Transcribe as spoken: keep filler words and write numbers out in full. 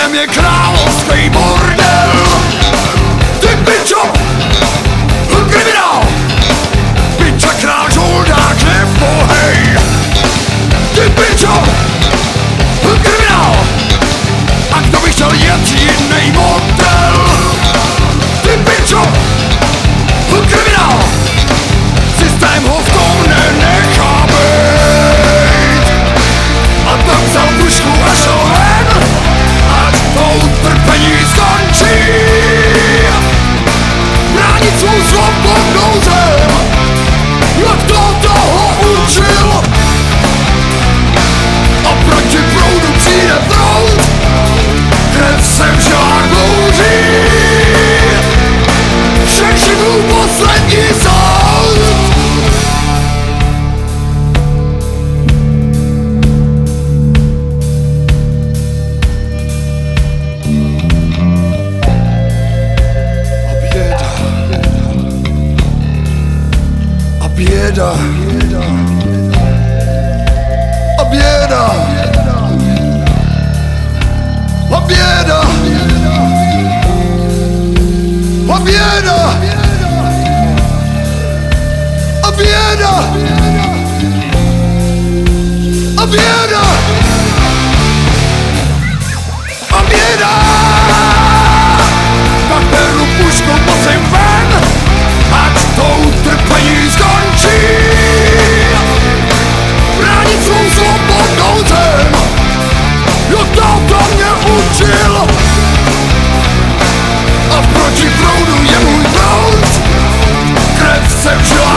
zem je královský bordel. Ty pičo, kriminál, piča král žoldák nebo hej. Ty pičo, kriminál, a kdo by chtěl jet jiný model? Ty pičo, kriminál, systém ho v tom nenechá být. A tam vzal pušku a šel ven, ať to utrpení skončí. Bránit svou svobodnou zem, jak to toho učil. A proti proudu přijde proud, krev se v žilách bouří. Všech živů poslední soud. A běda, a běda, a běda, a běda, a běda, a běda, a běda. Tak beru pušku, musím ven, ať to utrpení skončí. Bránit svou svobodnou zem, jak táta mě učil. A proti proudu je můj proud, krev se v žilách